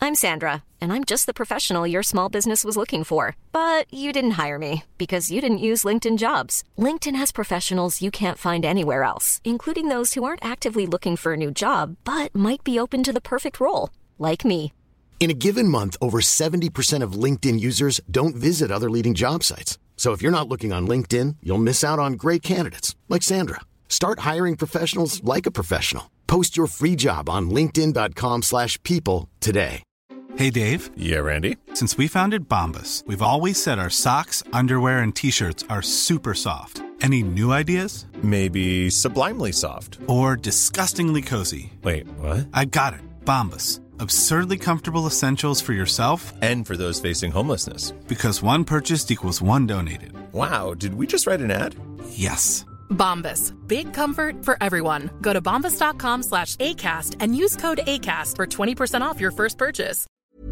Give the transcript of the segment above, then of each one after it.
I'm Sandra, and I'm just the professional your small business was looking for. But you didn't hire me because you didn't use LinkedIn Jobs. LinkedIn has professionals you can't find anywhere else, including those who aren't actively looking for a new job, but might be open to the perfect role, like me. In a given month, over 70% of LinkedIn users don't visit other leading job sites. So if you're not looking on LinkedIn, you'll miss out on great candidates like Sandra. Start hiring professionals like a professional. Post your free job on linkedin.com/people today. Hey, Dave. Yeah, Randy. Since we founded Bombas, we've always said our socks, underwear, and T-shirts are super soft. Any new ideas? Maybe sublimely soft. Or disgustingly cozy. Wait, what? I got it. Bombas. Absurdly comfortable essentials for yourself and for those facing homelessness. Because one purchased equals one donated. Wow, did we just write an ad? Yes. Bombas. Big comfort for everyone. Go to bombas.com/ACAST and use code ACAST for 20% off your first purchase.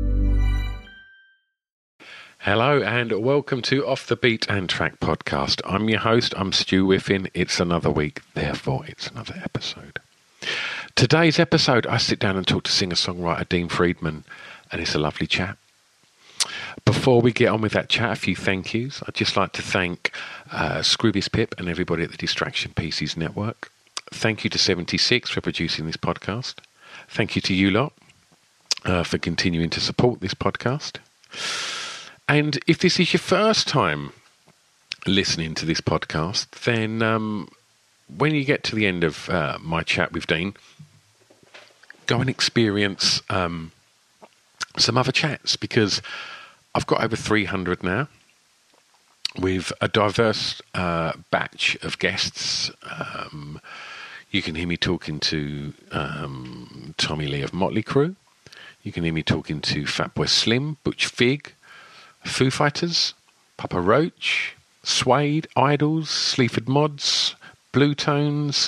Hello and welcome to Off the Beat and Track podcast. I'm your host, I'm Stu Whiffin. It's another week, therefore it's another episode. Today's episode, I sit down and talk to singer-songwriter Dean Friedman, and it's a lovely chat. Before we get on with that chat, a few thank yous. I'd just like to thank Scroobius Pip and everybody at the Distraction Pieces Network. Thank you to 76 for producing this podcast. Thank you to you lot for continuing to support this podcast. And if this is your first time listening to this podcast, then when you get to the end of my chat with Dean, go and experience some other chats, because I've got over 300 now with a diverse batch of guests. You can hear me talking to Tommy Lee of Motley Crue. You can hear me talking to Fatboy Slim, Butch Vig, Foo Fighters, Papa Roach, Suede, Idols, Sleaford Mods, Blue Tones.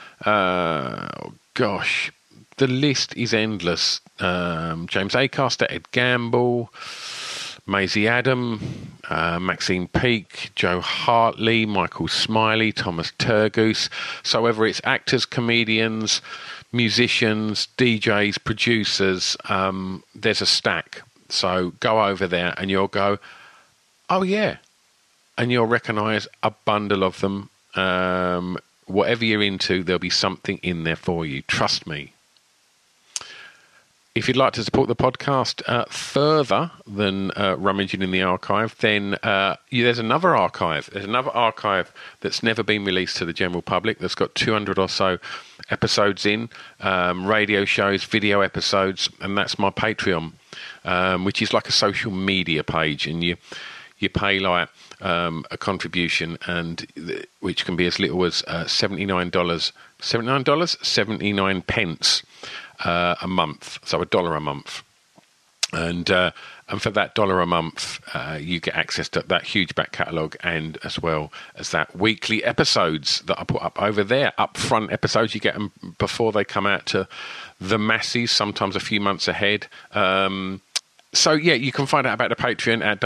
Gosh, the list is endless. James Acaster, Ed Gamble, Maisie Adam, Maxine Peake, Joe Hartley, Michael Smiley, Thomas Turgoose. So whether it's actors, comedians, musicians, DJs, producers, there's a stack. So go over there and you'll go, oh yeah, and you'll recognise a bundle of them. Whatever you're into, there'll be something in there for you. Trust me. If you'd like to support the podcast further than rummaging in the archive, then there's another archive. There's another archive that's never been released to the general public that's got 200 or so episodes in, radio shows, video episodes, and that's my Patreon, which is like a social media page, and you pay like a contribution, and which can be as little as $79, 79 pence a month, so $1 a month, and for that $1 a month, you get access to that huge back catalogue, and as well as that weekly episodes that I put up over there, upfront episodes. You get them before they come out to the masses, sometimes a few months ahead. So, yeah, you can find out about the Patreon at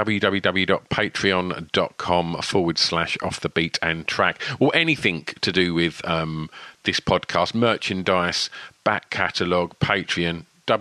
www.patreon.com/offthebeatandtrack, or anything to do with this podcast, merchandise, back catalogue, Patreon,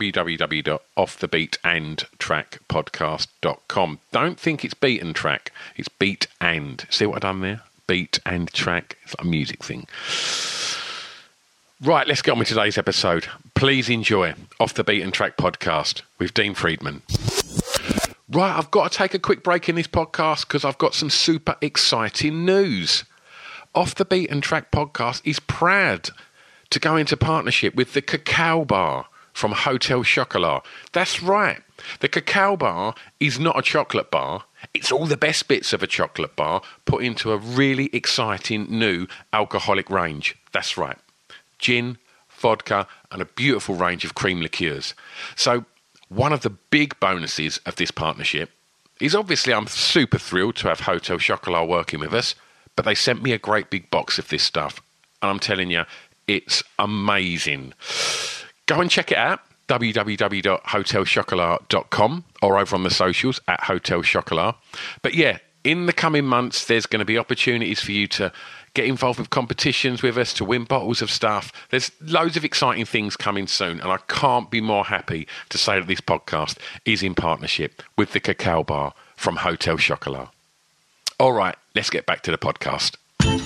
www.offthebeatandtrackpodcast.com. Don't think it's beat and track, it's beat and. See what I've done there? Beat and track. It's like a music thing. Right, let's get on with today's episode. Please enjoy Off the Beat and Track podcast with Dean Friedman. Right, I've got to take a quick break in this podcast because I've got some super exciting news. Off the Beat and Track podcast is proud to go into partnership with the Cacao Bar from Hotel Chocolat. That's right. The Cacao Bar is not a chocolate bar. It's all the best bits of a chocolate bar put into a really exciting new alcoholic range. That's right. Gin, vodka, and a beautiful range of cream liqueurs. So one of the big bonuses of this partnership is obviously I'm super thrilled to have Hotel Chocolat working with us, but they sent me a great big box of this stuff, and I'm telling you, it's amazing. Go and check it out, www.hotelchocolat.com, or over on the socials at Hotel Chocolat. But yeah, in the coming months, there's going to be opportunities for you to get involved with competitions with us, to win bottles of stuff. There's loads of exciting things coming soon, and I can't be more happy to say that this podcast is in partnership with the Cacao Bar from Hotel Chocolat. All right, let's get back to the podcast.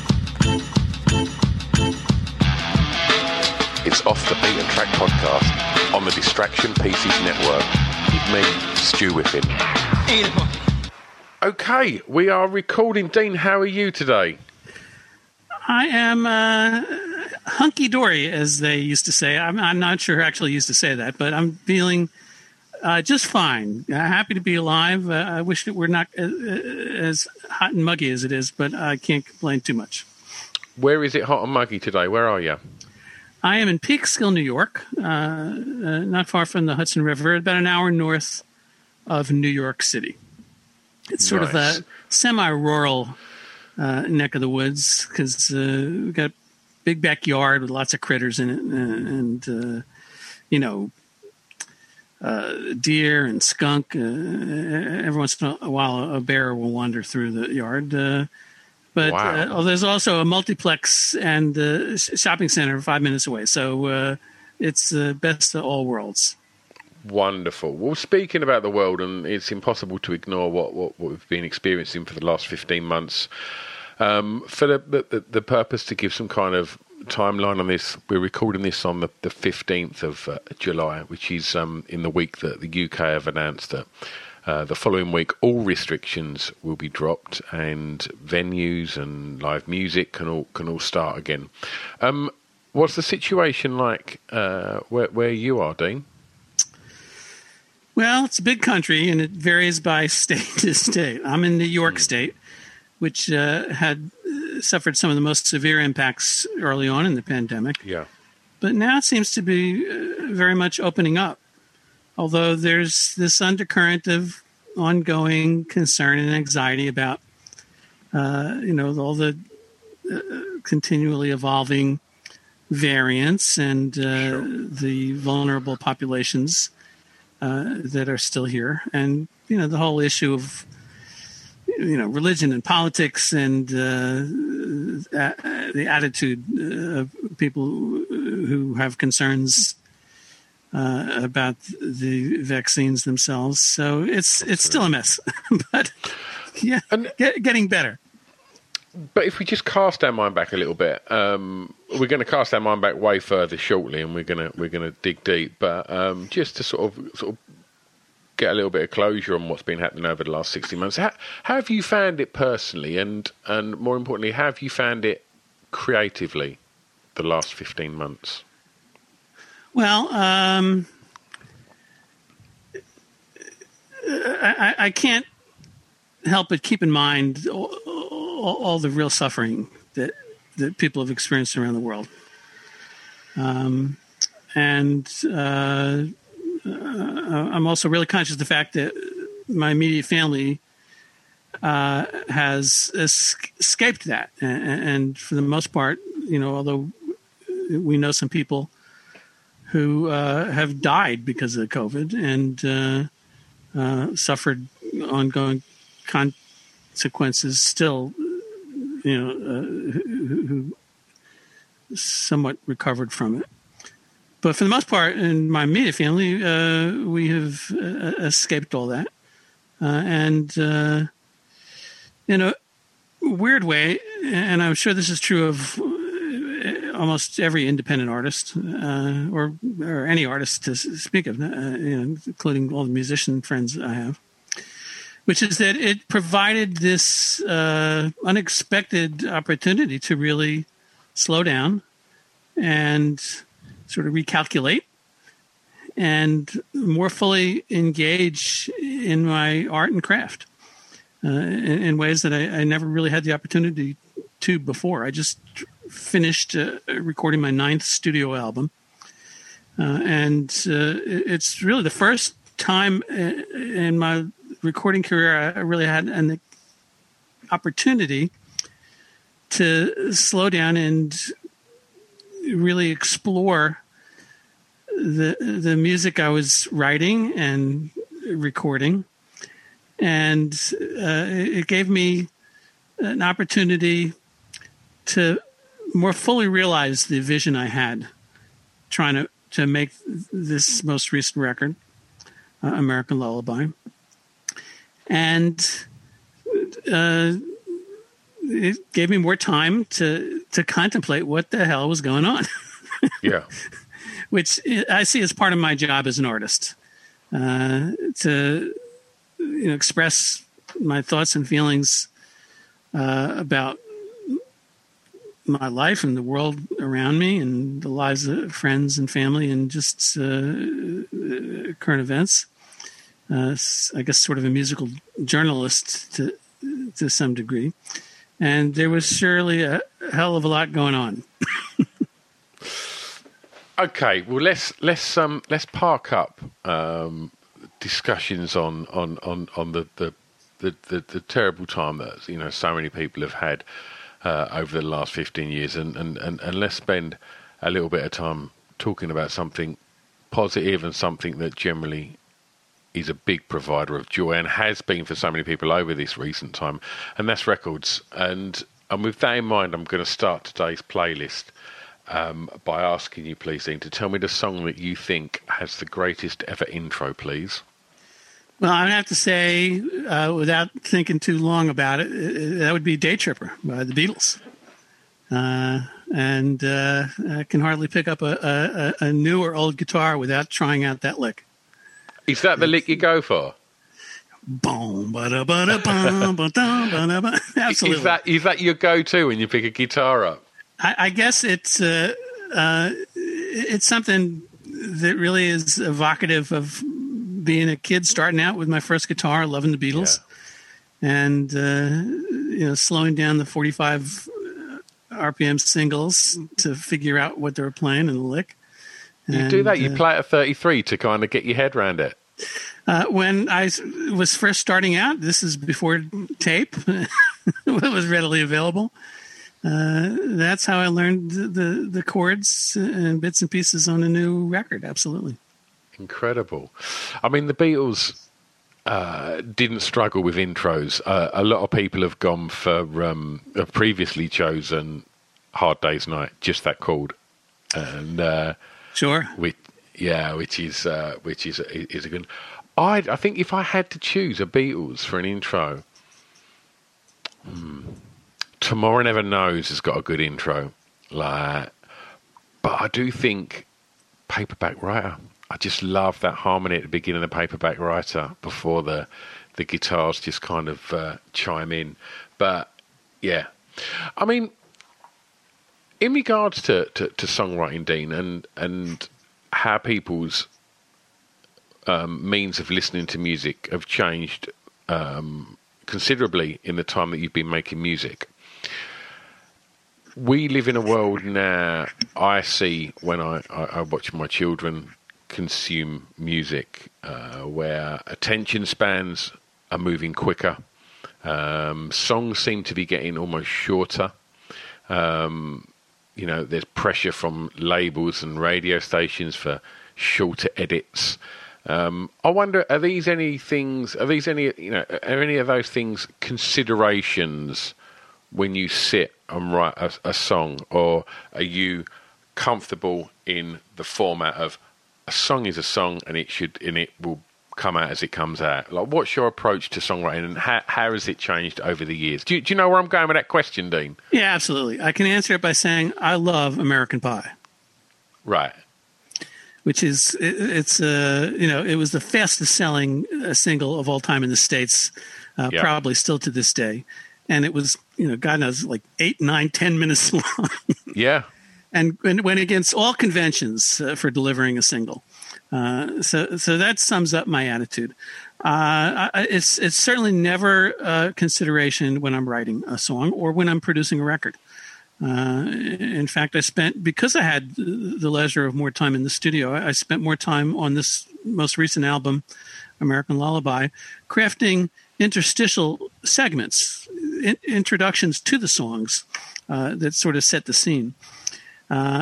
It's Off the Beaten Track podcast on the Distraction Pieces Network with me, Stu Whiffin. Okay, we are recording. Dean, how are you today? I am hunky-dory, as they used to say. I'm not sure who actually used to say that, but I'm feeling just fine. Happy to be alive. I wish it were not as hot and muggy as it is, but I can't complain too much. Where is it hot and muggy today? Where are you? I am in Peekskill, New York, not far from the Hudson River, about an hour north of New York City. It's sort of a semi-rural neck of the woods because we've got a big backyard with lots of critters in it and deer and skunk. Every once in a while, a bear will wander through the yard. But there's also a multiplex and shopping center 5 minutes away. So it's the best of all worlds. Wonderful. Well, speaking about the world, and it's impossible to ignore what we've been experiencing for the last 15 months, for the purpose to give some kind of timeline on this, we're recording this on the 15th of July, which is in the week that the UK have announced that the following week, all restrictions will be dropped, and venues and live music can all start again. What's the situation like where you are, Dean? Well, it's a big country, and it varies by state to state. I'm in New York State, which had suffered some of the most severe impacts early on in the pandemic. Yeah, but now it seems to be very much opening up. Although there's this undercurrent of ongoing concern and anxiety about, all the continually evolving variants and the vulnerable populations that are still here. And, the whole issue of, religion and politics and the attitude of people who have concerns about the vaccines themselves. So it's still a mess, but yeah, getting better. But if we just cast our mind back a little bit, we're going to cast our mind back way further shortly, and we're going to dig deep. But just to sort of get a little bit of closure on what's been happening over the last 60 months, how have you found it personally, and more importantly, how have you found it creatively the last 15 months? Well, I can't help but keep in mind all the real suffering that people have experienced around the world. And I'm also really conscious of the fact that my immediate family has escaped that. And for the most part, although we know some people who have died because of COVID and suffered ongoing consequences still, who somewhat recovered from it. But for the most part, in my immediate family, we have escaped all that. And in a weird way, and I'm sure this is true of almost every independent artist, or any artist to speak of, including all the musician friends I have, which is that it provided this unexpected opportunity to really slow down and sort of recalculate and more fully engage in my art and craft in ways that I never really had the opportunity to before. I just finished recording my 9th studio album. And it's really the first time in my recording career I really had an opportunity to slow down and really explore the music I was writing and recording. And it gave me an opportunity to more fully realize the vision I had trying to make this most recent record, American Lullaby. And it gave me more time to contemplate what the hell was going on. Yeah. Which I see as part of my job as an artist, to express my thoughts and feelings about my life and the world around me and the lives of friends and family and just current events. I guess sort of a musical journalist to some degree. And there was surely a hell of a lot going on. Okay, well let's park up discussions on the terrible time that so many people have had over the last 15 years, and let's spend a little bit of time talking about something positive and something that generally is a big provider of joy and has been for so many people over this recent time, and that's records. And with that in mind, I'm going to start today's playlist by asking you, please, Dean, to tell me the song that you think has the greatest ever intro, please. Well, I'd have to say, without thinking too long about it, that would be Day Tripper by the Beatles. And I can hardly pick up a new or old guitar without trying out that lick. Is that the lick you go for? Boom, absolutely. Is that your go-to when you pick a guitar up? I guess it's something that really is evocative of being a kid starting out with my first guitar, loving the Beatles, and slowing down the 45 RPM singles to figure out what they were playing in the lick. You do that. You play at 33 to kind of get your head around it. When I was first starting out, this is before tape was readily available. That's how I learned the chords and bits and pieces on a new record. Absolutely. Incredible. I mean, the Beatles didn't struggle with intros. A lot of people have gone for, have previously chosen Hard Day's Night, just that chord. And sure. Which is a good. I think if I had to choose a Beatles for an intro, Tomorrow Never Knows has got a good intro, but I do think Paperback Writer. I just love that harmony at the beginning of the Paperback Writer before the guitars just kind of chime in. But yeah, I mean, in regards to songwriting, Dean, and how people's means of listening to music have changed considerably in the time that you've been making music. We live in a world now, I see when I watch my children consume music, where attention spans are moving quicker. Songs seem to be getting almost shorter. There's pressure from labels and radio stations for shorter edits. I wonder, are any of those things considerations when you sit and write a song, or are you comfortable in the format of a song is a song and it will come out as it comes out? Like, what's your approach to songwriting, and how has it changed over the years? Do you know where I'm going with that question, Dean? Yeah, absolutely. I can answer it by saying I love American Pie. Right. Which is, it was the fastest selling single of all time in the States, probably still to this day. And it was, God knows, like 8, 9, 10 minutes long. Yeah. And went against all conventions for delivering a single. So that sums up my attitude. It's certainly never a consideration when I'm writing a song or when I'm producing a record. In fact, because I had the leisure of more time in the studio, I spent more time on this most recent album, American Lullaby, crafting interstitial segments, introductions to the songs that sort of set the scene. I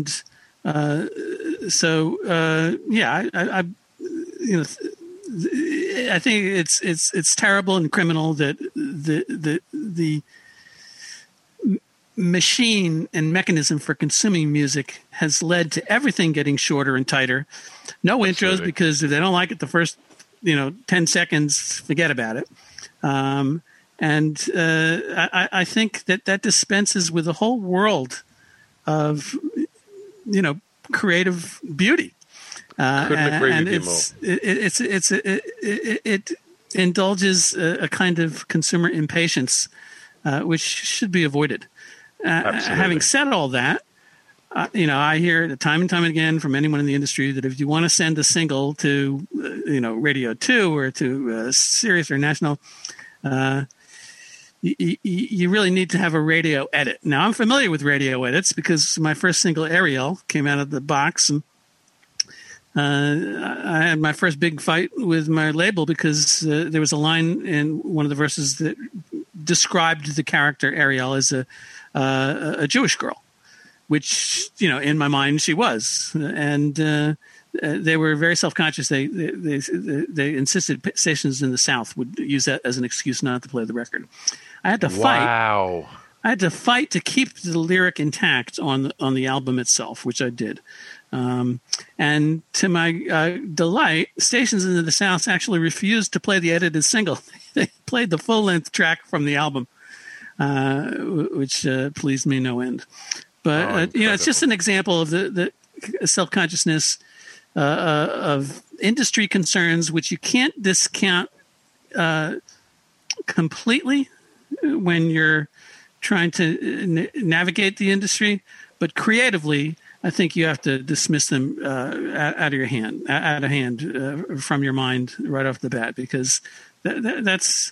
think it's terrible and criminal that the machine and mechanism for consuming music has led to everything getting shorter and tighter. No intros, because if they don't like it the first 10 seconds, forget about it. I think that dispenses with a whole world of creative beauty. Couldn't agree with you more. It indulges a kind of consumer impatience, which should be avoided. Having said all that, I hear time and time again from anyone in the industry that if you want to send a single to, Radio 2 or to Sirius or National, you really need to have a radio edit. Now, I'm familiar with radio edits because my first single, Ariel, came out of the box, and I had my first big fight with my label because there was a line in one of the verses that described the character Ariel as a Jewish girl, which, in my mind she was. And they were very self-conscious. They insisted stations in the South would use that as an excuse not to play the record. I had to fight. Wow. I had to fight to keep the lyric intact on the album itself, which I did. And to my delight, stations in the South actually refused to play the edited single. They played the full-length track from the album, which pleased me no end. But it's just an example of the self-consciousness of industry concerns, which you can't discount completely when you're trying to navigate the industry, but creatively, I think you have to dismiss them out of hand from your mind right off the bat, because that's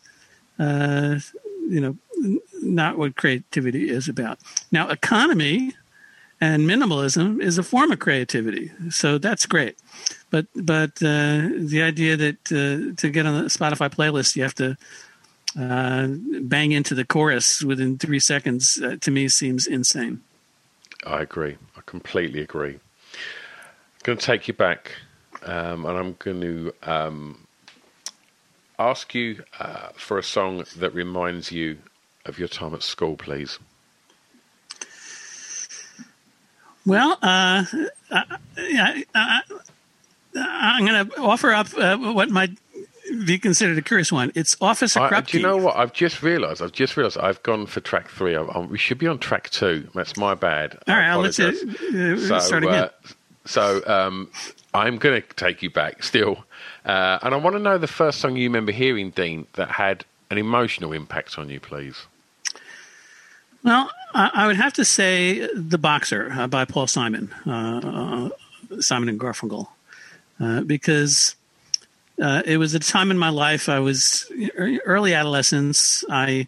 not what creativity is about. Now, economy and minimalism is a form of creativity, so that's great. But the idea that to get on the Spotify playlist you have to bang into the chorus within 3 seconds to me seems insane. I agree. I completely agree. I'm going to take you back, and I'm going to ask you for a song that reminds you of your time at school, please. Well, I'm going to offer up what might be considered a curious one. It's Officer Krupke. Do you know what? I've just realised I've gone for track 3. We should be on track 2. That's my bad. All right, let's start again. I'm going to take you back still. And I want to know the first song you remember hearing, Dean, that had an emotional impact on you, please. Well, I would have to say The Boxer by Paul Simon, Simon and Garfunkel, because it was a time in my life. I was early adolescence.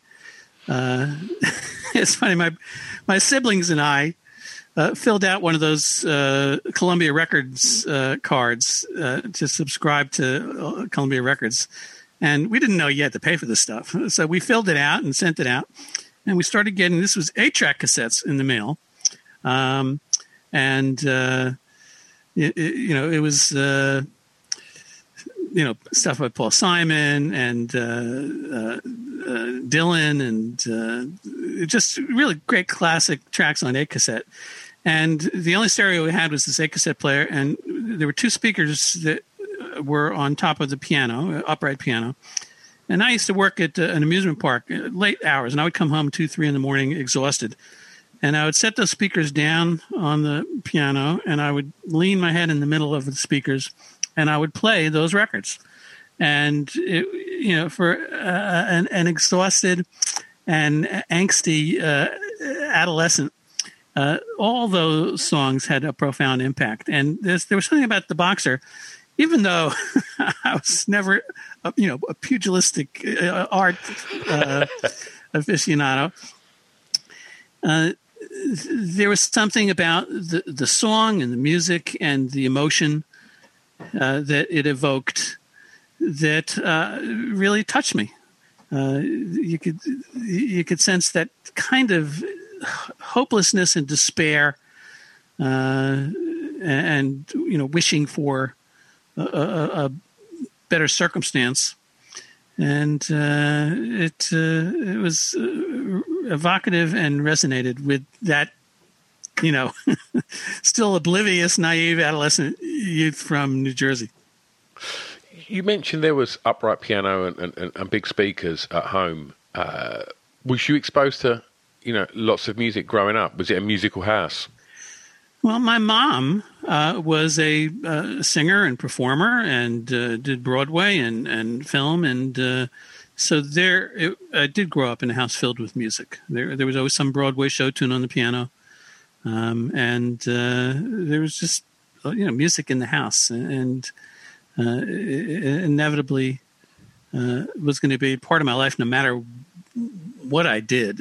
It's funny, my siblings and I filled out one of those Columbia Records cards to subscribe to Columbia Records. And we didn't know you had to pay for this stuff. So we filled it out and sent it out. And we started getting, this was 8-track cassettes in the mail. It was, stuff by Paul Simon and Dylan and just really great classic tracks on 8-cassette. And the only stereo we had was this 8-cassette player. And there were 2 speakers that were on top of the piano, upright piano. And I used to work at an amusement park late hours, and I would come home 2-3 in the morning exhausted. And I would set those speakers down on the piano, and I would lean my head in the middle of the speakers, and I would play those records. And, for an exhausted and angsty adolescent, all those songs had a profound impact. And there was something about The Boxer, even though I was never, a pugilistic art aficionado, there was something about the song and the music and the emotion that it evoked that really touched me. You could sense that kind of hopelessness and despair, and wishing for a better circumstance, and it was evocative and resonated with that, still oblivious, naive adolescent youth from New Jersey. You mentioned there was upright piano and big speakers at home. Was you exposed to, lots of music growing up? Was it a musical house? Well, my mom was a singer and performer and did Broadway and film. And so I did grow up in a house filled with music. There was always some Broadway show tuned on the piano. And there was just, music in the house. And it inevitably was going to be part of my life no matter what I did.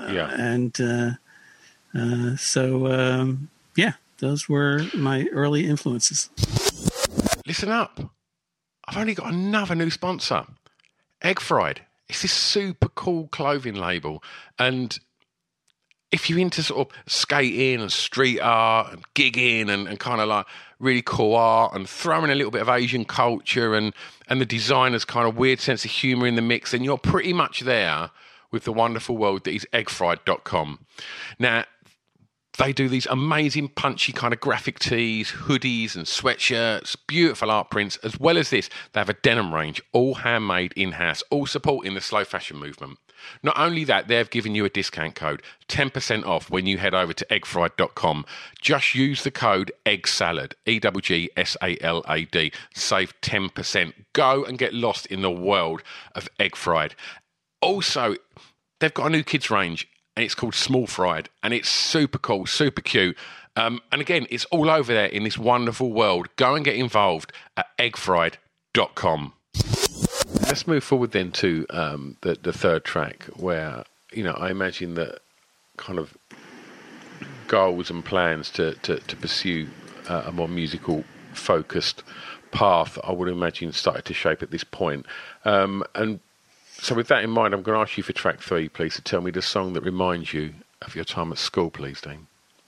Those were my early influences. Listen up. I've only got another new sponsor. Egg Fried. It's this super cool clothing label. And if you're into sort of skating and street art and gigging and kind of like really cool art and throwing a little bit of Asian culture and the designer's kind of weird sense of humour in the mix, then you're pretty much there with the wonderful world that is eggfried.com. Now, they do these amazing punchy kind of graphic tees, hoodies and sweatshirts, beautiful art prints. As well as this, they have a denim range, all handmade in-house, all supporting the slow fashion movement. Not only that, they've given you a discount code, 10% off when you head over to eggfried.com. Just use the code EGGSALAD, EGGSALAD. Save 10%. Go and get lost in the world of Egg Fried. Also, they've got a new kids range, and it's called Small Fried, and it's super cool, super cute. And again, it's all over there in this wonderful world. Go and get involved at eggfried.com. Let's move forward then to the third track, where, I imagine that kind of goals and plans to pursue a more musical focused path, I would imagine, started to shape at this point. And so with that in mind, I'm going to ask you for track 3, please, to tell me the song that reminds you of your time at school, please, Dean.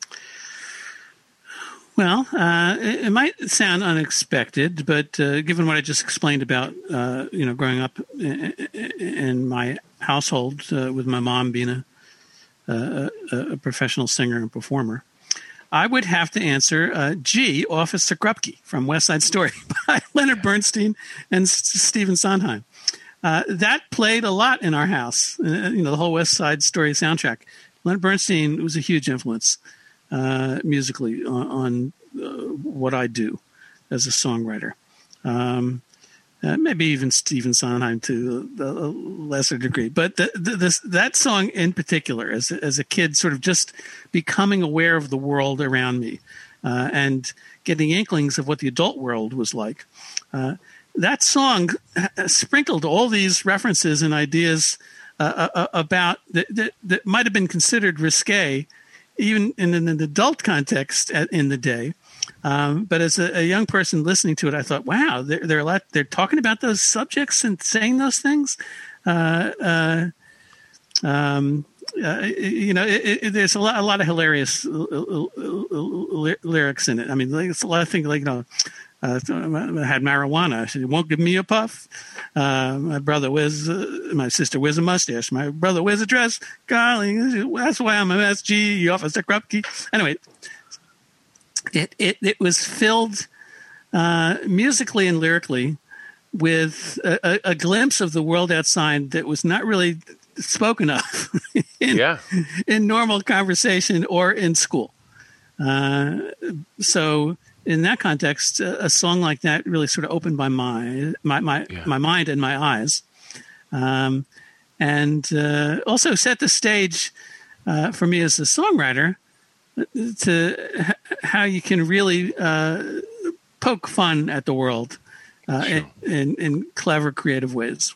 Well, it might sound unexpected, but given what I just explained about, growing up in my household with my mom being a professional singer and performer, I would have to answer G, Officer Krupke from West Side Story by Leonard Bernstein and Stephen Sondheim. That played a lot in our house, the whole West Side Story soundtrack. Leonard Bernstein was a huge influence musically on what I do as a songwriter. Maybe even Stephen Sondheim to a lesser degree. But that song in particular, as a kid, sort of just becoming aware of the world around me and getting inklings of what the adult world was like, that song sprinkled all these references and ideas about that might have been considered risque, even in an adult context in the day. But as a young person listening to it, I thought, wow, they're talking about those subjects and saying those things. There's a lot of hilarious lyrics in it. I mean, it's a lot of things like, I had marijuana. I said, "You won't give me a puff." My sister wears a mustache. My brother wears a dress. Golly, that's why I'm a MSG, Officer Krupke. Anyway, it was filled musically and lyrically with a glimpse of the world outside that was not really spoken of in normal conversation or in school. So in that context, a song like that really sort of opened my mind and my eyes, and also set the stage for me as a songwriter to how you can really poke fun at the world in clever, creative ways.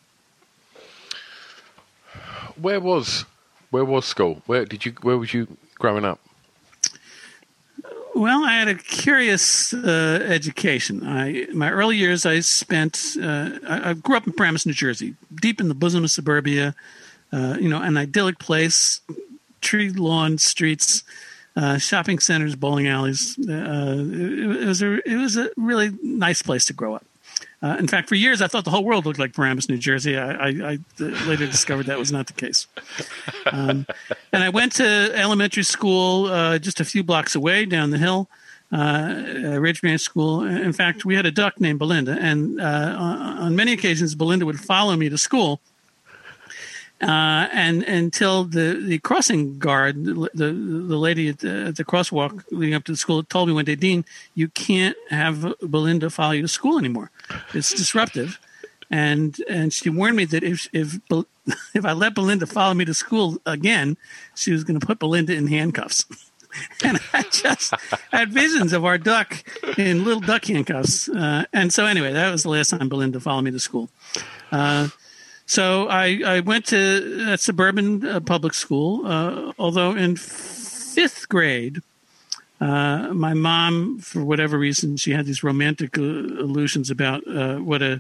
Where was school? Where was you growing up? Well, I had a curious education. My early years I spent. I grew up in Paramus, New Jersey, deep in the bosom of suburbia. An idyllic place, tree lawn streets, shopping centers, bowling alleys. It was a really nice place to grow up. In fact, for years, I thought the whole world looked like Paramus, New Jersey. I later discovered that was not the case. And I went to elementary school just a few blocks away down the hill, Ridge Branch School. In fact, we had a duck named Belinda, and on many occasions, Belinda would follow me to school. And until the crossing guard, the lady at the crosswalk leading up to the school, told me one day, Dean, you can't have Belinda follow you to school anymore. It's disruptive. And she warned me that if I let Belinda follow me to school again, she was going to put Belinda in handcuffs. And I just had visions of our duck in little duck handcuffs. And so anyway, that was the last time Belinda followed me to school. So I went to a suburban public school, although in 5th grade, my mom, for whatever reason, she had these romantic illusions about what a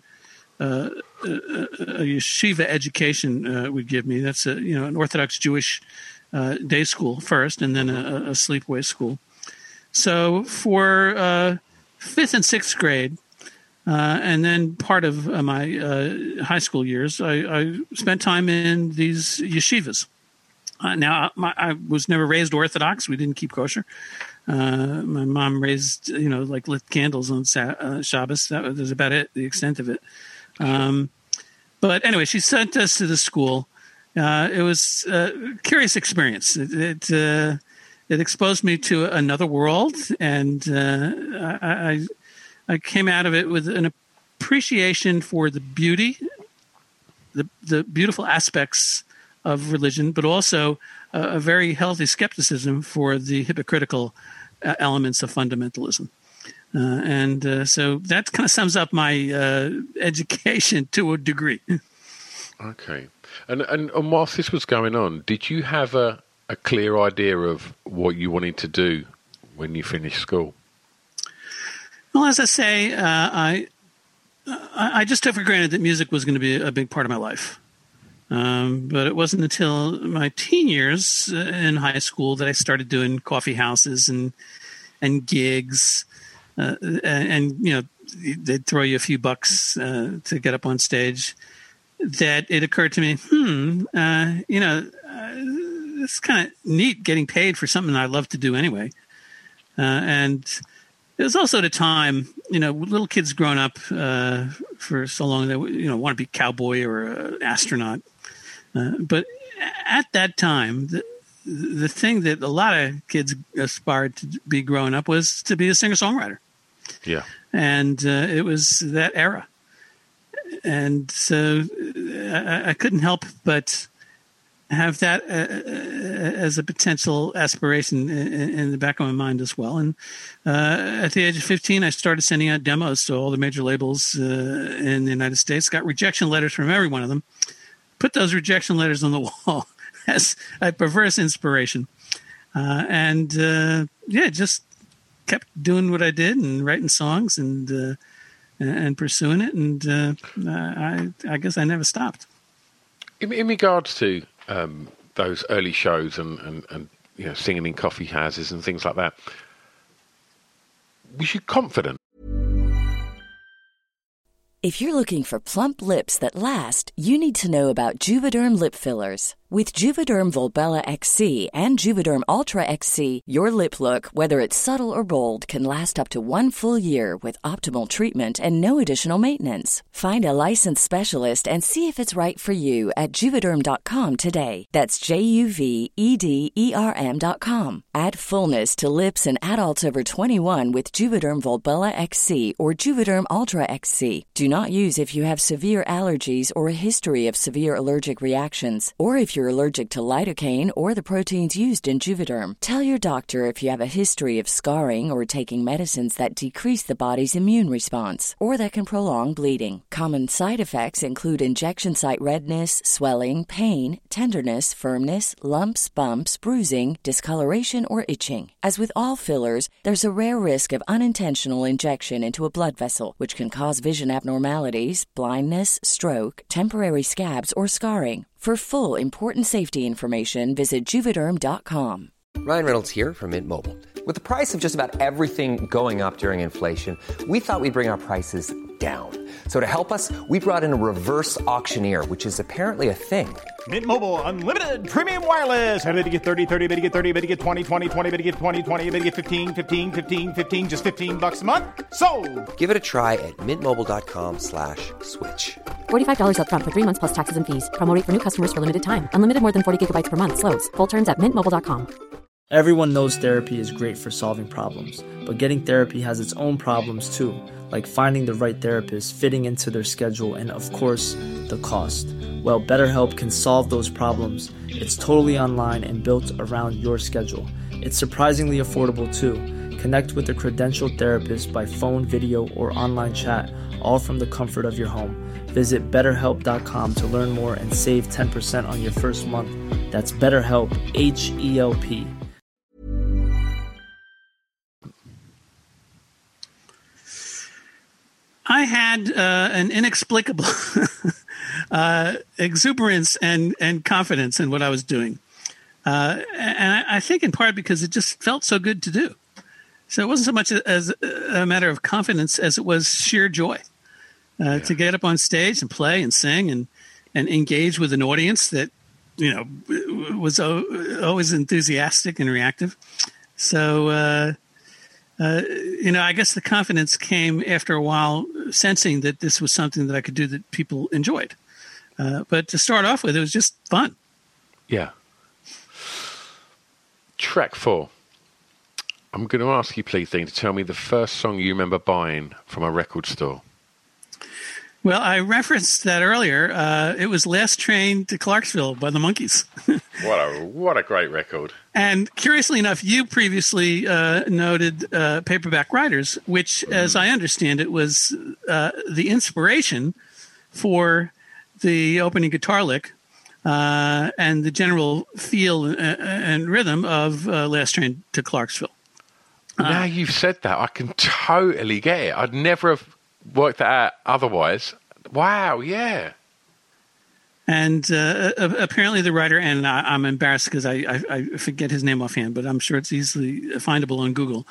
yeshiva education would give me. That's an Orthodox Jewish day school first, and then a sleepaway school. So for 5th and 6th grade, and then part of my high school years, I spent time in these yeshivas. Now, I was never raised Orthodox. We didn't keep kosher. My mom raised, like lit candles on Shabbos. That was about it, the extent of it. But anyway, she sent us to the school. It was a curious experience. It exposed me to another world, and I came out of it with an appreciation for the beauty, the beautiful aspects of religion, but also a very healthy skepticism for the hypocritical elements of fundamentalism. So that kind of sums up my education to a degree. Okay. And whilst this was going on, did you have a clear idea of what you wanted to do when you finished school? Well, as I say, I just took for granted that music was going to be a big part of my life. But it wasn't until my teen years in high school that I started doing coffee houses and gigs. And they'd throw you a few bucks to get up on stage. That it occurred to me, it's kind of neat getting paid for something I love to do anyway. And it was also at a time, little kids growing up for so long that want to be cowboy or an astronaut. But at that time, the thing that a lot of kids aspired to be growing up was to be a singer-songwriter. Yeah. And it was that era. And so I couldn't help but have that as a potential aspiration in the back of my mind as well. And at the age of 15, I started sending out demos to all the major labels in the United States, got rejection letters from every one of them, put those rejection letters on the wall as a perverse inspiration. Just kept doing what I did and writing songs and pursuing it. And I guess I never stopped. In regards to those early shows and singing in coffee houses and things like that, was you confident? If you're looking for plump lips that last, you need to know about Juvederm lip fillers. With Juvederm Volbella XC and Juvederm Ultra XC, your lip look, whether it's subtle or bold, can last up to 1 full year with optimal treatment and no additional maintenance. Find a licensed specialist and see if it's right for you at Juvederm.com today. That's JUVEDERM.com. Add fullness to lips in adults over 21 with Juvederm Volbella XC or Juvederm Ultra XC. Do not use if you have severe allergies or a history of severe allergic reactions, or if you're allergic to lidocaine or the proteins used in Juvederm. Tell your doctor if you have a history of scarring or taking medicines that decrease the body's immune response or that can prolong bleeding. Common side effects include injection site redness, swelling, pain, tenderness, firmness, lumps, bumps, bruising, discoloration, or itching. As with all fillers, there's a rare risk of unintentional injection into a blood vessel, which can cause vision abnormalities, blindness, stroke, temporary scabs, or scarring. For full, important safety information, visit Juvederm.com. Ryan Reynolds here from Mint Mobile. With the price of just about everything going up during inflation, we thought we'd bring our prices down. So to help us, we brought in a reverse auctioneer, which is apparently a thing. Mint Mobile Unlimited Premium Wireless. How to get 30, 30, bit to get 30, bit to get 20, 20, 20, bit to get 20, 20, bit to get 15, 15, 15, 15, just $15 a month? Sold! Give it a try at mintmobile.com/switch. $45 up front for 3 months plus taxes and fees. Promo rate for new customers for limited time. Unlimited more than 40 gigabytes per month. Slows full terms at mintmobile.com. Everyone knows therapy is great for solving problems, but getting therapy has its own problems too, like finding the right therapist, fitting into their schedule, and of course, the cost. Well, BetterHelp can solve those problems. It's totally online and built around your schedule. It's surprisingly affordable too. Connect with a credentialed therapist by phone, video, or online chat, all from the comfort of your home. Visit BetterHelp.com to learn more and save 10% on your first month. That's BetterHelp, H-E-L-P. I had an inexplicable exuberance and confidence in what I was doing. And I think in part because it just felt so good to do. So it wasn't so much as a matter of confidence as it was sheer joy to get up on stage and play and sing and engage with an audience that, was always enthusiastic and reactive. So, I guess the confidence came after a while, sensing that this was something that I could do that people enjoyed. But to start off with, it was just fun. Yeah. Track 4. I'm going to ask you, please, Dean, to tell me the first song you remember buying from a record store. Well, I referenced that earlier. It was Last Train to Clarksville by the Monkees. What a great record. And curiously enough, you previously noted Paperback Writers, which, as I understand it, was the inspiration for the opening guitar lick and the general feel and rhythm of Last Train to Clarksville. Now you've said that, I can totally get it. I'd never have worked that out otherwise. Wow, yeah. And apparently the writer, and I'm embarrassed because I forget his name offhand, but I'm sure it's easily findable on Google,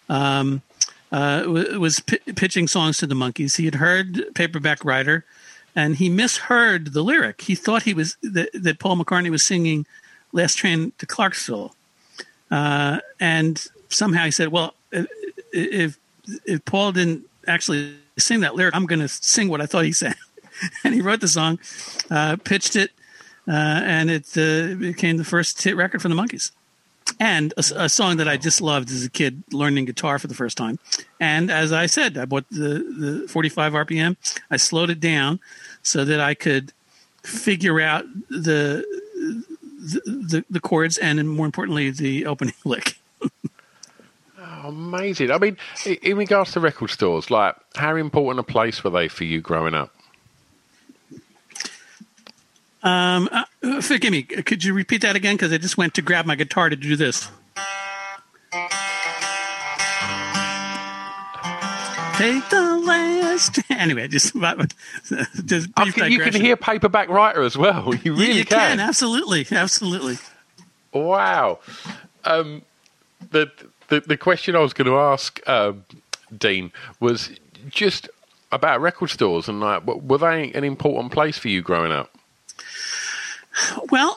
was pitching songs to the Monkees. He had heard Paperback Writer, and he misheard the lyric. He thought that Paul McCartney was singing Last Train to Clarksville. And somehow he said, well, if Paul didn't actually sing that lyric, I'm going to sing what I thought he sang. And he wrote the song, pitched it, and it became the first hit record for the Monkees. And a song that I just loved as a kid, learning guitar for the first time. And as I said, I bought the 45 RPM. I slowed it down so that I could figure out the chords and, more importantly, the opening lick. Oh, amazing. I mean, in regards to record stores, like, how important a place were they for you growing up? Forgive me. Could you repeat that again? Because I just went to grab my guitar to do this. Take the last. Anyway, just brief digression. You can hear Paperback Writer as well. You really you can. Absolutely. Wow. The question I was going to ask, Dean, was just about record stores and like, were they an important place for you growing up? Well,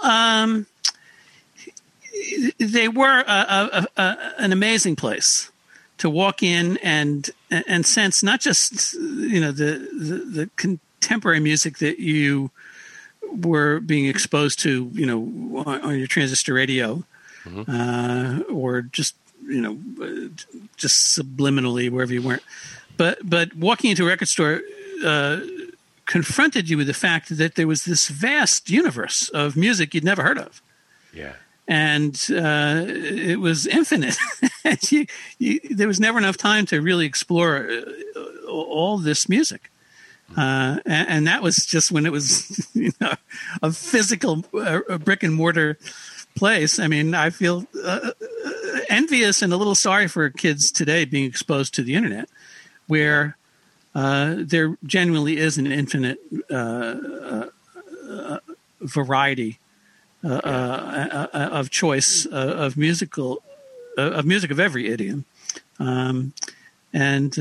they were an amazing place to walk in and sense not just the contemporary music that you were being exposed to on your transistor radio, or just subliminally wherever you were, but walking into a record store confronted you with the fact that there was this vast universe of music you'd never heard of. Yeah. And it was infinite. There was never enough time to really explore all this music. And that was just when it was a physical brick and mortar place. I mean, I feel envious and a little sorry for kids today being exposed to the internet, where there genuinely is an infinite variety of choice of music of every idiom, and And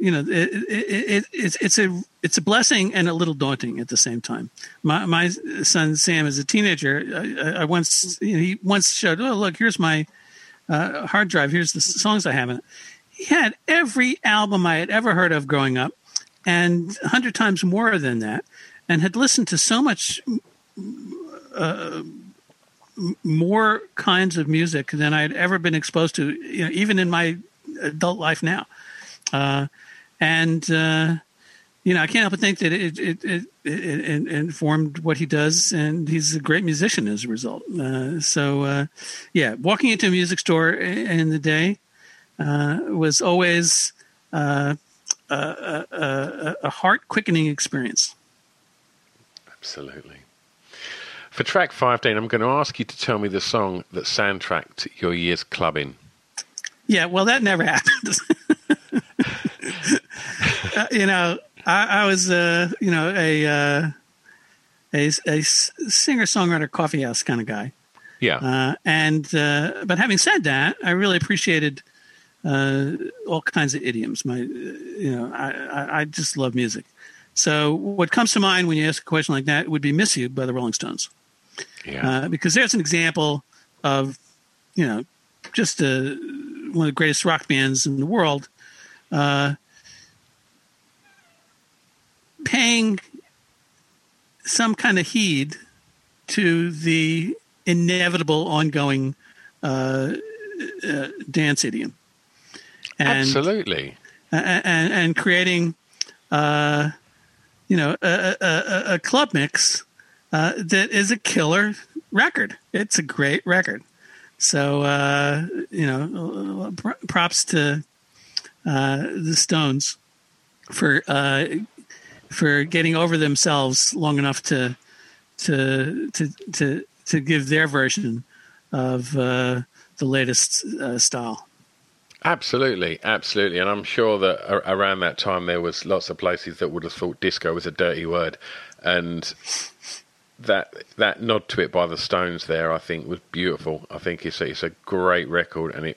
it's a blessing and a little daunting at the same time. My son Sam, as a teenager, I once he once showed, oh look, here's my hard drive. Here's the songs I have in it. He had every album I had ever heard of growing up, and 100 times more than that, and had listened to so much more kinds of music than I had ever been exposed to, even in my adult life now. I can't help but think that it informed what he does, and he's a great musician as a result. Walking into a music store in the day was always a heart-quickening experience. Absolutely. For track 15, I'm going to ask you to tell me the song that soundtracked your year's clubbing. Yeah, well, that never happened. I was, a singer-songwriter, coffee house kind of guy. Yeah. But having said that, I really appreciated all kinds of idioms. I just love music. So what comes to mind when you ask a question like that would be "Miss You" by the Rolling Stones. Yeah. Because there's an example of, just one of the greatest rock bands in the world, paying some kind of heed to the inevitable ongoing dance idiom. Absolutely. And creating, a club mix that is a killer record. It's a great record. So, props to the Stones for getting over themselves long enough to give their version of the latest style. Absolutely. And I'm sure that around that time there was lots of places that would have thought disco was a dirty word, and that nod to it by the Stones there, I think, was beautiful. I think it's a great record, and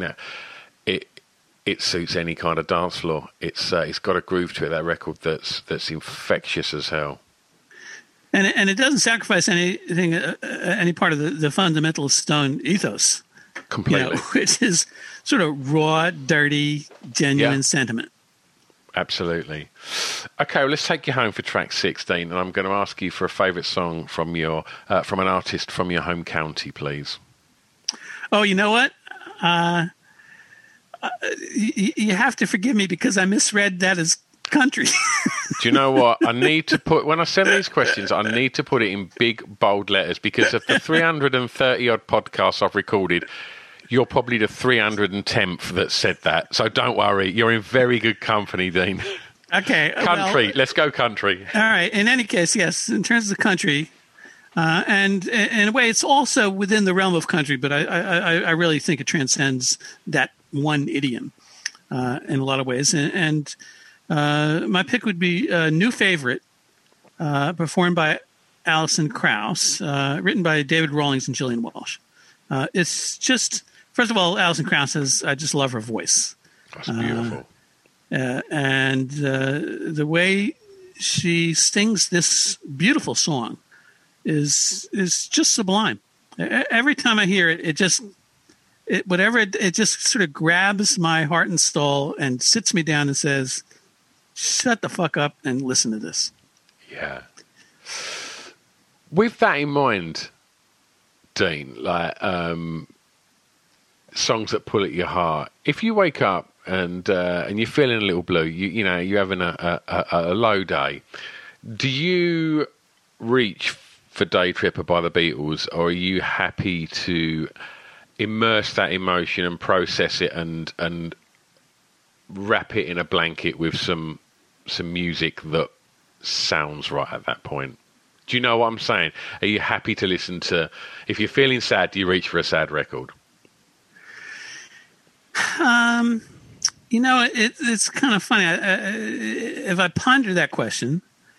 it suits any kind of dance floor. It's got a groove to it, that record that's infectious as hell. And it doesn't sacrifice anything, any part of the fundamental Stone ethos. Completely. Which is sort of raw, dirty, genuine sentiment. Absolutely. Okay, well, let's take you home for track 16, and I'm going to ask you for a favourite song from an artist from your home county, please. Oh, you know what? You have to forgive me because I misread that as country. Do you know what? When I send these questions, I need to put it in big, bold letters, because of the 330-odd podcasts I've recorded, you're probably the 310th that said that. So don't worry. You're in very good company, Dean. Okay. Country. Let's go country. All right. In any case, yes, in terms of country, and in a way, it's also within the realm of country, but I really think it transcends that one idiom in a lot of ways. And my pick would be New Favorite, performed by Alison Krauss, written by David Rawlings and Gillian Walsh. It's just, first of all, Alison Krauss I just love her voice. That's beautiful. And the way she sings this beautiful song is just sublime. Every time I hear it, it just sort of grabs my heart and soul and sits me down and says, shut the fuck up and listen to this. Yeah. With that in mind, Dean, like songs that pull at your heart, if you wake up and you're feeling a little blue, you're having a low day, do you reach for Day Tripper by the Beatles, or are you happy to immerse that emotion and process it and wrap it in a blanket with some music that sounds right at that point? Do you know what I'm saying? Are you happy to listen to, if you're feeling sad, do you reach for a sad record? It's kind of funny. If I ponder that question,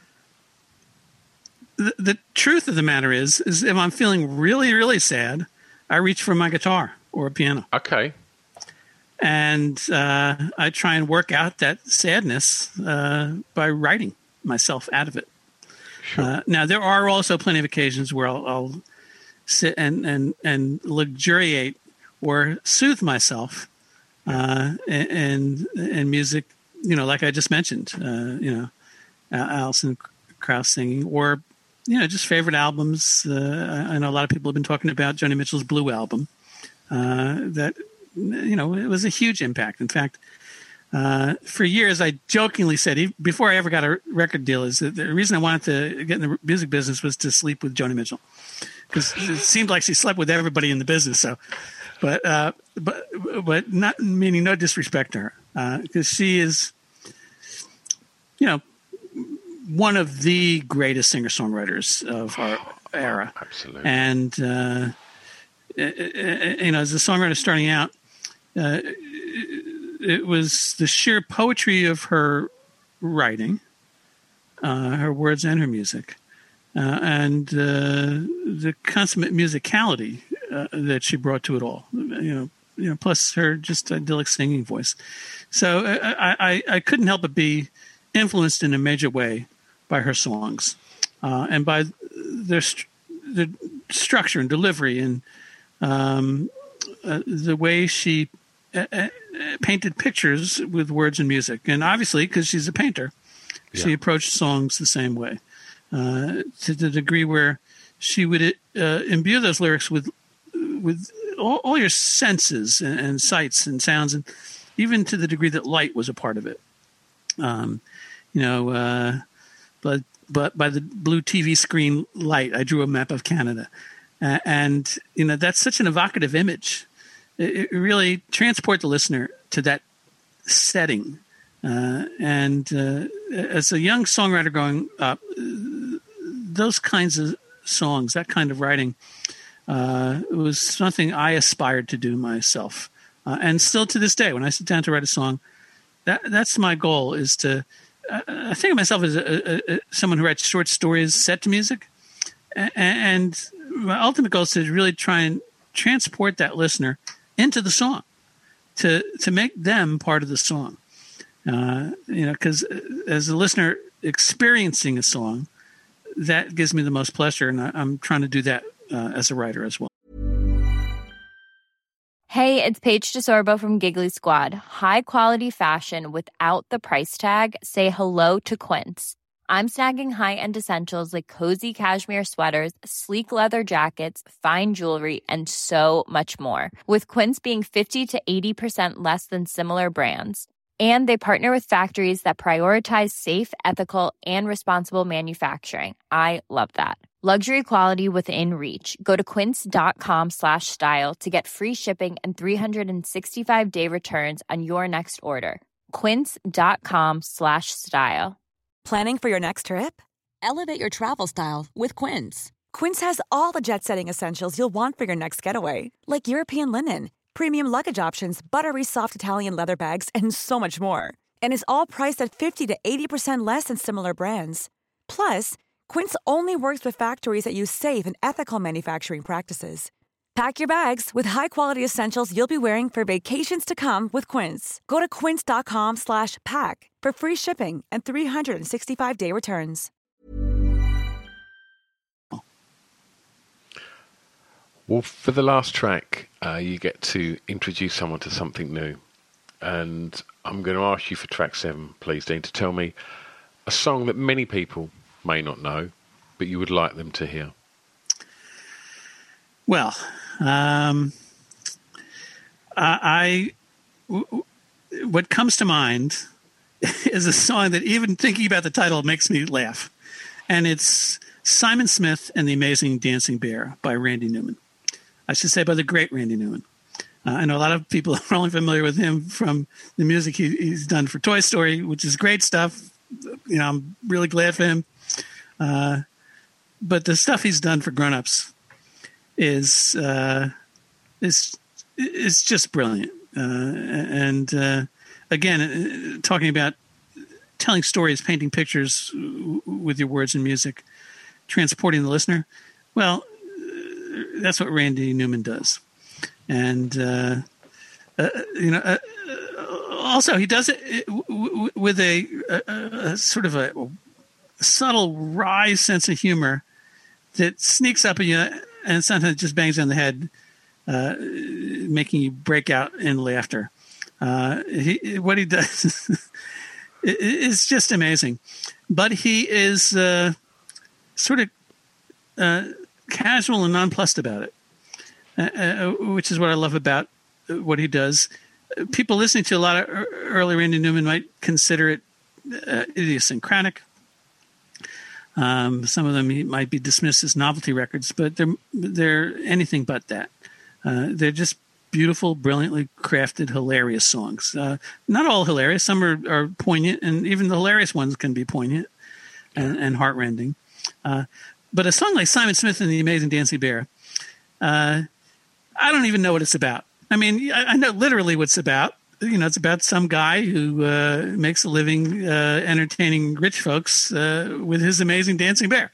the truth of the matter is if I'm feeling really, really sad, I reach for my guitar or a piano. Okay. And I try and work out that sadness by writing myself out of it. Sure. Now, there are also plenty of occasions where I'll sit and luxuriate or soothe myself in music, like I just mentioned, Alison Krauss singing, or, just favorite albums. I know a lot of people have been talking about Joni Mitchell's Blue album. That, it was a huge impact. In fact, for years, I jokingly said, before I ever got a record deal, is that the reason I wanted to get in the music business was to sleep with Joni Mitchell, because it seemed like she slept with everybody in the business. So, but not meaning no disrespect to her, because she is, one of the greatest singer-songwriters of our era. Absolutely. And as a songwriter starting out, it was the sheer poetry of her writing, her words and her music, and the consummate musicality that she brought to it all. Plus her just idyllic singing voice. So I couldn't help but be influenced in a major way by her songs, and by their structure and delivery, and the way she painted pictures with words and music. And obviously, because she's a painter, she approached songs the same way, to the degree where she would imbue those lyrics with all your senses and sights and sounds, and even to the degree that light was a part of it. But by the blue TV screen light, I drew a map of Canada. And that's such an evocative image. It really transports the listener to that setting. And as a young songwriter growing up, those kinds of songs, that kind of writing, was something I aspired to do myself. And still to this day, when I sit down to write a song, that's my goal, is to I think of myself as someone who writes short stories set to music. And my ultimate goal is to really try and transport that listener into the song, to make them part of the song. Because as a listener experiencing a song, that gives me the most pleasure. And I'm trying to do that as a writer as well. Hey, it's Paige DeSorbo from Giggly Squad. High quality fashion without the price tag. Say hello to Quince. I'm snagging high-end essentials like cozy cashmere sweaters, sleek leather jackets, fine jewelry, and so much more. With Quince being 50 to 80% less than similar brands. And they partner with factories that prioritize safe, ethical, and responsible manufacturing. I love that. Luxury quality within reach. Go to quince.com/style to get free shipping and 365-day returns on your next order. Quince.com/style. Planning for your next trip? Elevate your travel style with Quince. Quince has all the jet-setting essentials you'll want for your next getaway, like European linen, premium luggage options, buttery soft Italian leather bags, and so much more. And is all priced at 50 to 80% less than similar brands. Plus, Quince only works with factories that use safe and ethical manufacturing practices. Pack your bags with high-quality essentials you'll be wearing for vacations to come with Quince. Go to quince.com/pack for free shipping and 365-day returns. Well, for the last track, you get to introduce someone to something new. And I'm going to ask you for track 7, please, Dean, to tell me a song that many people may not know, but you would like them to hear. Well, what comes to mind is a song that, even thinking about the title, makes me laugh. And it's Simon Smith and the Amazing Dancing Bear by Randy Newman. I should say by the great Randy Newman. I know a lot of people are only familiar with him from the music he's done for Toy Story, which is great stuff. I'm really glad for him. But the stuff he's done for grown-ups is just brilliant. And again, talking about telling stories, painting pictures with your words and music, transporting the listener. Well, that's what Randy Newman does. And Also, he does it with a sort of a subtle, wry sense of humor that sneaks up on you and sometimes just bangs you on the head, making you break out in laughter. What he does is just amazing. But he is sort of casual and nonplussed about it, which is what I love about what he does. People listening to a lot of early Randy Newman might consider it idiosyncratic. Some of them might be dismissed as novelty records, but they're anything but that. They're just beautiful, brilliantly crafted, hilarious songs. Not all hilarious. Some are poignant, and even the hilarious ones can be poignant and heartrending. But a song like Simon Smith and the Amazing Dancing Bear, I don't even know what it's about. I mean, I know literally what it's about. It's about some guy who makes a living entertaining rich folks with his amazing dancing bear.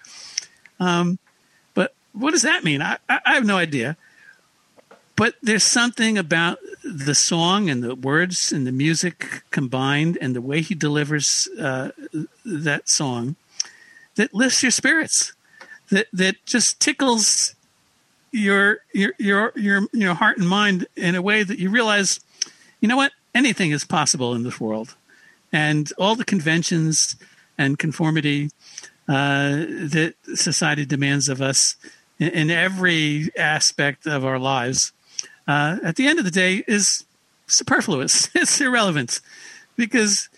But what does that mean? I have no idea. But there's something about the song and the words and the music combined and the way he delivers that song that lifts your spirits, that just tickles your heart and mind in a way that you realize, you know what? Anything is possible in this world. And all the conventions and conformity that society demands of us in every aspect of our lives, at the end of the day, is superfluous. It's irrelevant. Because,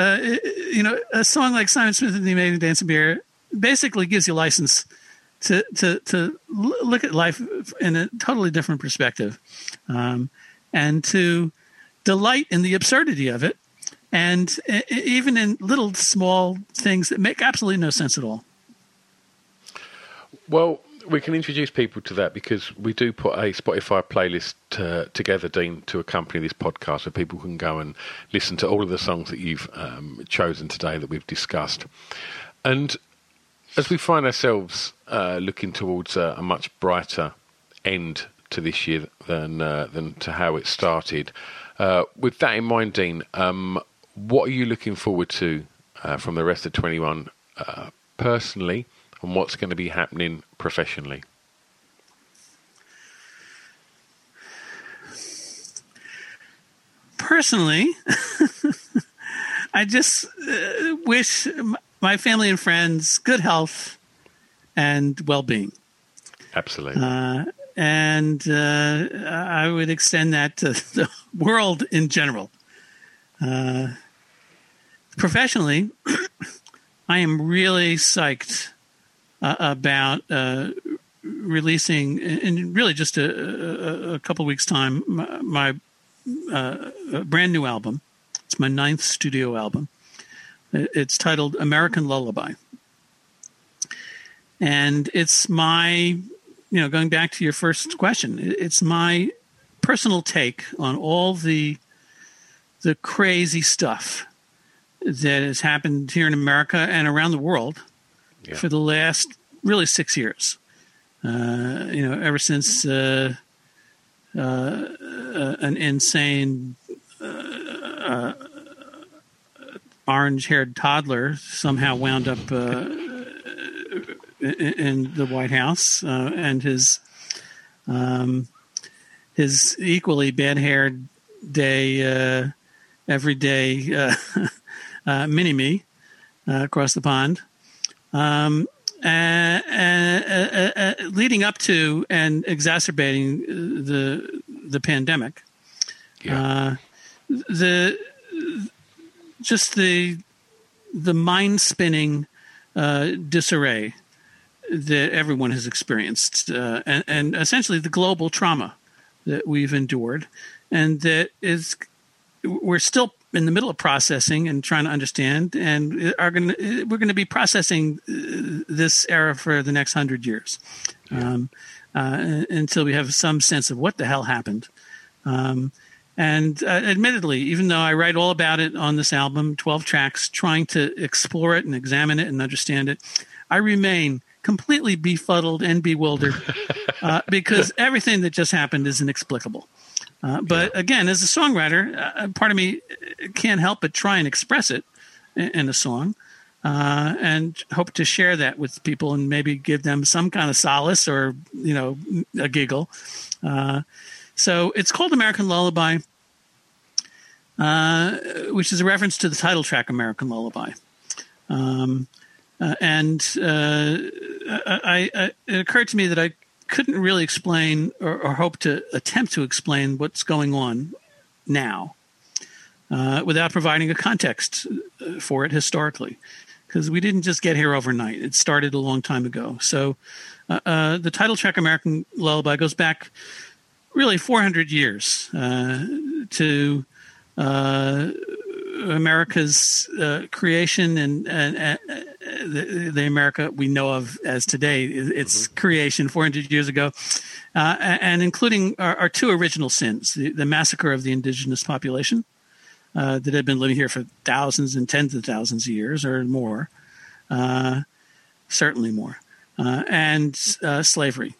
a song like Simon Smith and the Amazing Dancing Bear basically gives you license to look at life in a totally different perspective, and to delight in the absurdity of it, and even in little small things that make absolutely no sense at all. Well, we can introduce people to that because we do put a Spotify playlist together, Dean, to accompany this podcast, so people can go and listen to all of the songs that you've chosen today that we've discussed. And as we find ourselves looking towards a much brighter end to this year than to how it started, with that in mind, Dean, what are you looking forward to from the rest of 21 personally, and what's going to be happening professionally? Personally, I just wish my family and friends good health and well-being. Absolutely. And I would extend that to the world in general. Professionally, I am really psyched about releasing, in really just a couple of weeks' time, my brand new album. It's my 9th studio album. It's titled American Lullaby. And it's my, going back to your first question, it's my personal take on all the crazy stuff that has happened here in America and around the world for the last really 6 years. Ever since an insane orange-haired toddler somehow wound up in the White House, and his equally bad-haired everyday mini-me across the pond, leading up to and exacerbating the pandemic. Yeah. The mind-spinning disarray that everyone has experienced, and essentially the global trauma that we've endured, and that we're still in the middle of processing and trying to understand, and we're going to be processing this era for the next 100 years, until we have some sense of what the hell happened. And admittedly, even though I write all about it on this album, 12 tracks, trying to explore it and examine it and understand it, I remain completely befuddled and bewildered because everything that just happened is inexplicable. But again, as a songwriter, part of me can't help but try and express it in a song, and hope to share that with people and maybe give them some kind of solace or, a giggle. So it's called American Lullaby, which is a reference to the title track, American Lullaby. It occurred to me that I couldn't really explain or hope to attempt to explain what's going on now without providing a context for it historically, because we didn't just get here overnight. It started a long time ago. So the title track American Lullaby goes back really 400 years to America's creation and the America we know of as today, its creation 400 years ago, and including our two original sins, the massacre of the indigenous population that had been living here for thousands and tens of thousands of years or more, certainly more, and slavery.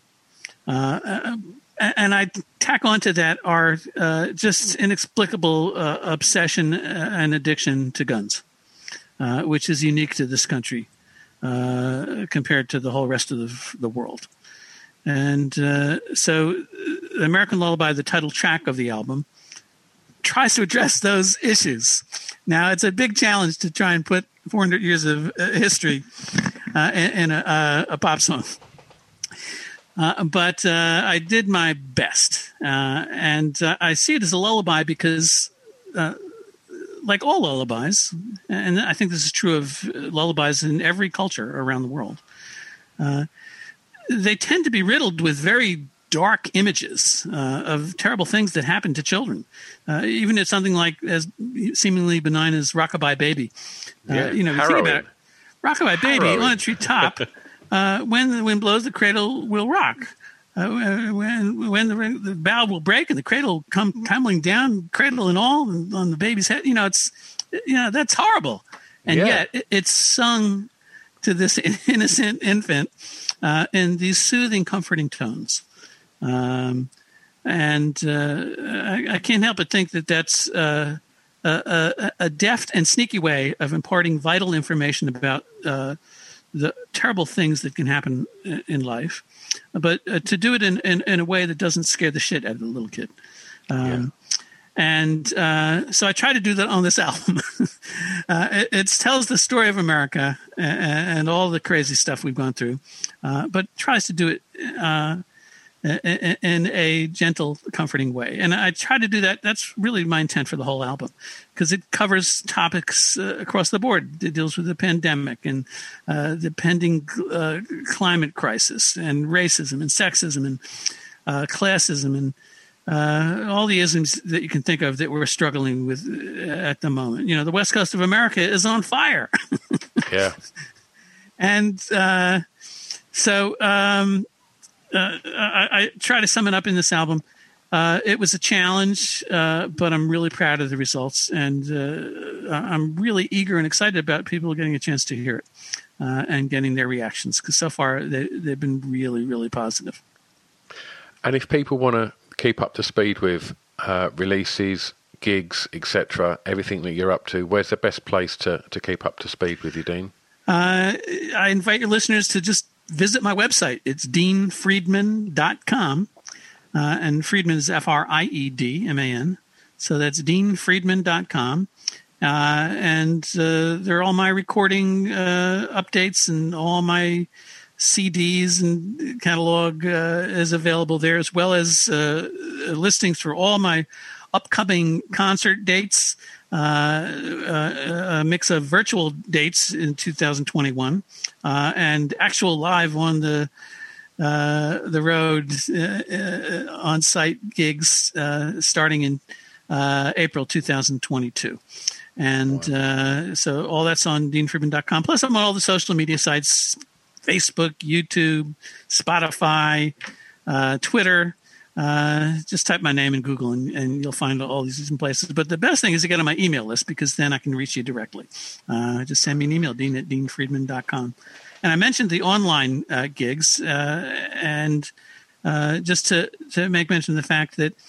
And I tack onto that our just inexplicable obsession and addiction to guns, which is unique to this country compared to the whole rest of the world. And so American Lullaby, the title track of the album, tries to address those issues. Now, it's a big challenge to try and put 400 years of history in a pop song. But I did my best, and I see it as a lullaby because, like all lullabies, and I think this is true of lullabies in every culture around the world, they tend to be riddled with very dark images of terrible things that happen to children. Even if something like as seemingly benign as Rockabye Baby. You think about it, Rockabye Baby on a treetop. When the wind blows, the cradle will rock. When the bough will break and the cradle will come tumbling down, cradle and all, on the baby's head. That's horrible. And yet it's sung to this innocent infant in these soothing, comforting tones. I can't help but think that that's a deft and sneaky way of imparting vital information about the terrible things that can happen in life, but to do it in a way that doesn't scare the shit out of the little kid. And so I try to do that on this album. It tells the story of America and all the crazy stuff we've gone through, but tries to do it in a gentle, comforting way. And I try to do that. That's really my intent for the whole album, because it covers topics across the board. It deals with the pandemic and the pending climate crisis and racism and sexism and classism and all the isms that you can think of that we're struggling with at the moment. The West Coast of America is on fire. And so I try to sum it up in this album. It was a challenge, but I'm really proud of the results, and I'm really eager and excited about people getting a chance to hear it and getting their reactions, because so far they've been really, really positive. And if people want to keep up to speed with releases, gigs, etc., everything that you're up to, where's the best place to keep up to speed with you, Dean? I invite your listeners to just visit my website. It's deanfriedman.com. And Friedman is Friedman. So that's deanfriedman.com. And there are all my recording updates, and all my CDs and catalog is available there, as well as listings for all my upcoming concert dates, a mix of virtual dates in 2021 and actual live on the road on-site gigs starting in April 2022. And so all that's on deanfriedman.com. Plus I'm on all the social media sites, Facebook, YouTube, Spotify, Twitter. Just type my name in Google and you'll find all these different places. But the best thing is to get on my email list, because then I can reach you directly. Just send me an email, dean@deanfriedman.com. And I mentioned the online gigs, and just to make mention of the fact that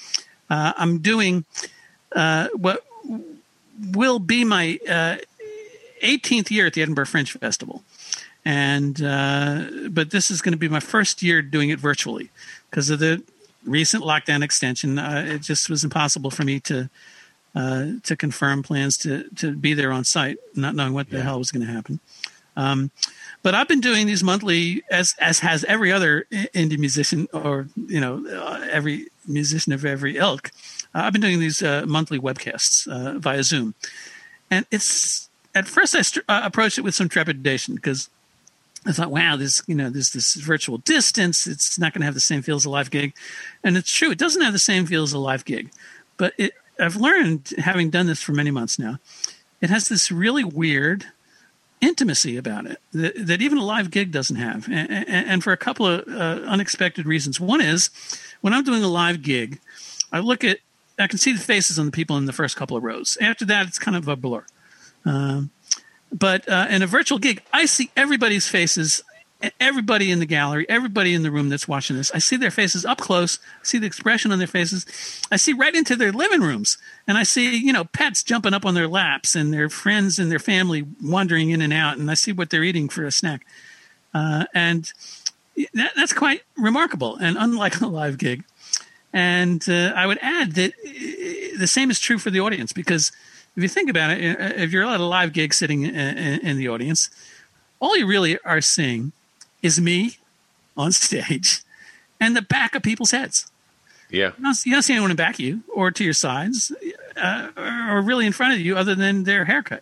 I'm doing what will be my 18th year at the Edinburgh Fringe Festival. And but this is going to be my first year doing it virtually because of the recent lockdown extension. It just was impossible for me to confirm plans to be there on site, not knowing what the hell was going to happen. But I've been doing these monthly, as has every other indie musician, or every musician of every ilk. I've been doing these monthly webcasts via Zoom, and it's at first I approached it with some trepidation because I thought, wow, there's this virtual distance. It's not going to have the same feel as a live gig, and it's true, it doesn't have the same feel as a live gig. But I've learned, having done this for many months now, it has this really weird intimacy about it that even a live gig doesn't have, and for a couple of unexpected reasons. One is, when I'm doing a live gig, I can see the faces on the people in the first couple of rows. After that, it's kind of a blur. But in a virtual gig, I see everybody's faces, everybody in the gallery, everybody in the room that's watching this. I see their faces up close. I see the expression on their faces. I see right into their living rooms. And I see, pets jumping up on their laps and their friends and their family wandering in and out. And I see what they're eating for a snack. And that's quite remarkable and unlike a live gig. And I would add that the same is true for the audience, because if you think about it, if you're at a live gig sitting in the audience, all you really are seeing is me on stage and the back of people's heads. Yeah. You don't see anyone in back of you or to your sides or really in front of you other than their haircut.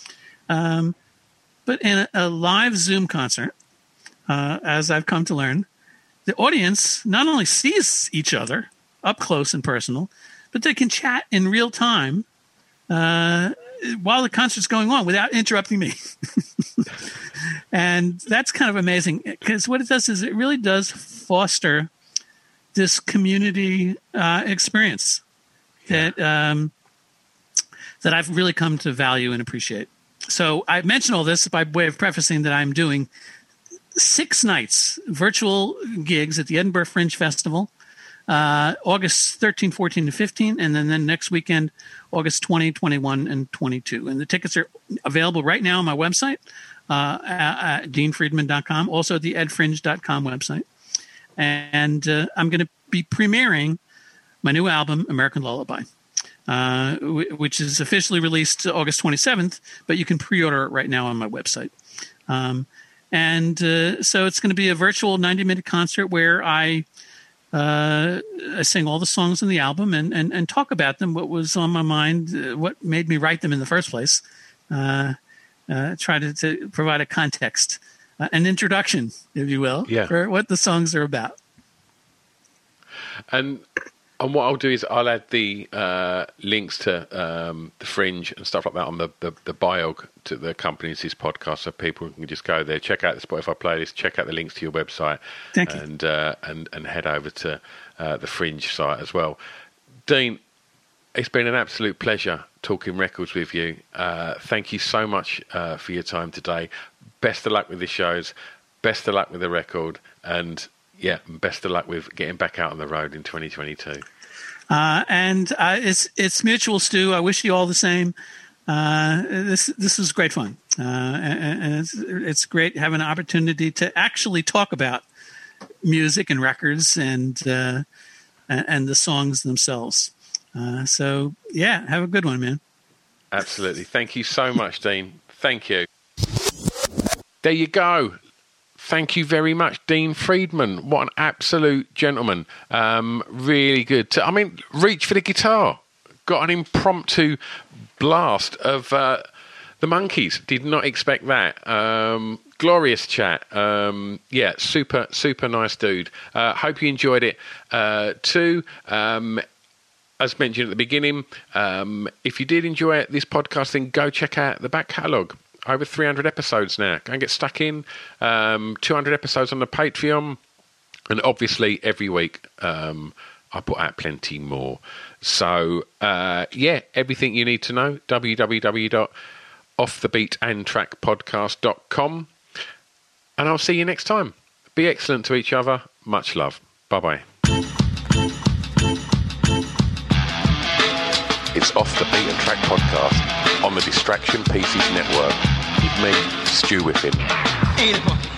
But in a live Zoom concert, as I've come to learn, the audience not only sees each other up close and personal, but they can chat in real time while the concert's going on without interrupting me. And that's kind of amazing, because what it does is it really does foster this community experience that I've really come to value and appreciate. So I mention all this by way of prefacing that I'm doing 6 nights virtual gigs at the Edinburgh Fringe Festival, August 13, 14, and 15, and then next weekend, August 20, 21, and 22. And the tickets are available right now on my website, at deanfriedman.com, also the edfringe.com website. And I'm going to be premiering my new album, American Lullaby, which is officially released August 27th, but you can pre-order it right now on my website. So it's going to be a virtual 90-minute concert where I sing all the songs in the album and talk about them, what was on my mind, what made me write them in the first place. Try to provide a context, an introduction, if you will, for what the songs are about. And what I'll do is I'll add the links to the Fringe and stuff like that on the bio to the accompanies this podcast, so people can just go there, check out the Spotify playlist, check out the links to your website, and head over to the Fringe site as well. Dean, it's been an absolute pleasure talking records with you. Thank you so much for your time today. Best of luck with the shows. Best of luck with the record. And best of luck with getting back out on the road in 2022. It's mutual, Stu. I wish you all the same. This was great fun. And it's great having an opportunity to actually talk about music and records and the songs themselves. Have a good one, man. Absolutely. Thank you so much, Dean. Thank you. There you go. Thank you very much, Dean Friedman. What an absolute gentleman. Really good. Reach for the guitar. Got an impromptu blast of the Monkees. Did not expect that. Glorious chat. Super, super nice dude. Hope you enjoyed it too. As mentioned at the beginning, if you did enjoy this podcast, then go check out the back catalogue. Over 300 episodes now. Go and get stuck in. 200 episodes on the Patreon. And obviously, every week, I put out plenty more. So, everything you need to know, www.offthebeatandtrackpodcast.com. And I'll see you next time. Be excellent to each other. Much love. Bye-bye. It's Off the Beaten Track podcast on the Distraction Pieces Network with me, Stu Whiffen.